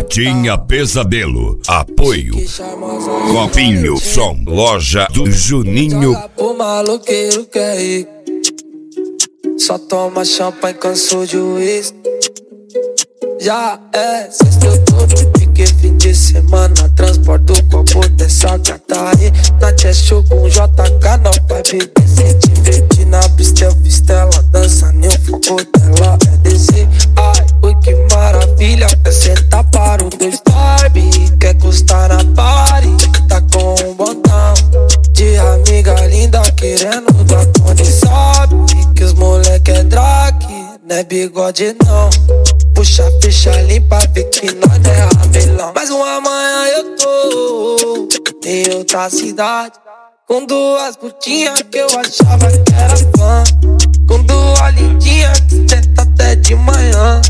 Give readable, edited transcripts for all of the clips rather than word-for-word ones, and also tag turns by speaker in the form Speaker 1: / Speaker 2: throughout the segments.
Speaker 1: Tinha Pesadelo. Apoio Copinho Som, loja do Juninho.
Speaker 2: Joga pro maloqueiro que é rico. Só toma champanhe, cansou de uísque. Já é sexta, eu tô no pique, fim de semana. Transporto o copo dessa gata aí. Na chest com JK, não vai beber. Se divertir na pista, eu fiz ela dança, nem o foco dela é descer. Ai, ui, que maravilha, quer sentar para o dois Barbie. Quer custar na party, tá com um botão de amiga linda querendo dar conta. Sabe que os moleque é drag, não é bigode não. Puxa a ficha limpa, vê que nós é ramelão. Mas uma manhã eu tô em outra cidade, com duas putinhas que eu achava que era fã, com duas lindinhas que senta até de manhã.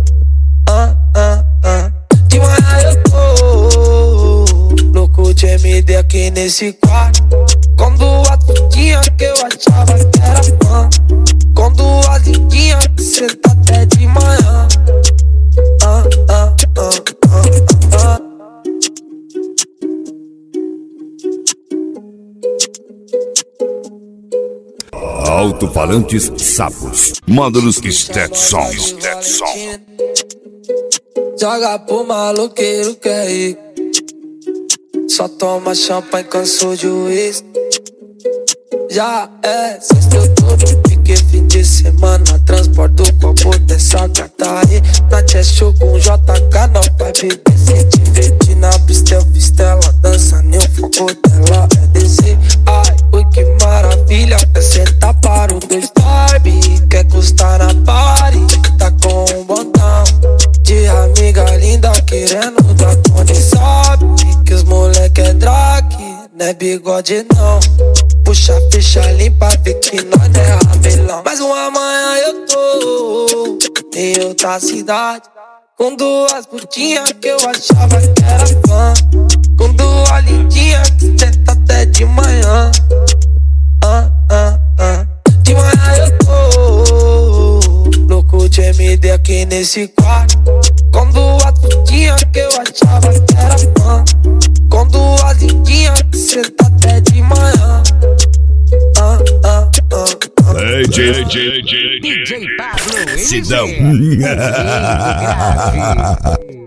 Speaker 2: De manhã eu tô louco de MD aqui nesse quarto, com duas putinhas que eu achava que era fã, com duas lindinhas que senta até de manhã.
Speaker 1: Alto-falantes Sapos. Manda-nos Stetson.
Speaker 2: Joga pro maloqueiro que é rico. Só toma champanhe, cansou de uísque. Já é sexta, eu tô no pique, fim de semana. Transporto o copo dessa gata aí. Na chest com JK, não vai beber. Se divertir na pista, eu fiz ela dança, nem o foco dela é descer. Ai, ui, que maravilha, quer sentar para o dois Barbie. Quer custar na party, tá com um botão de amiga linda querendo dar conta. Sabe que os moleque é drag, não é bigode não. Puxa a ficha limpa, vê que nós é ramelão. Mas uma manhã eu tô em outra cidade, com duas putinhas que eu achava que era fã, com duas lindinhas que senta até de manhã. De manhã eu tô louco de MD aqui nesse quarto, com duas putinhas que eu achava que era fã, com duas lindinhas que senta até de manhã.
Speaker 1: DJ Pablo Sidão.